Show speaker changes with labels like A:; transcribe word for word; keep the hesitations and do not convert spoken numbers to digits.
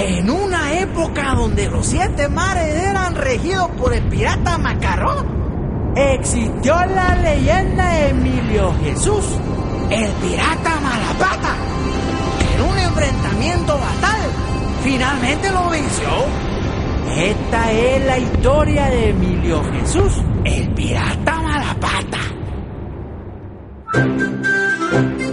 A: En una época donde los siete mares eran regidos por el pirata Macarrón, existió la leyenda de Emilio Jesús, el pirata Malapata, que en un enfrentamiento fatal finalmente lo venció. Esta es la historia de Emilio Jesús, el pirata Malapata.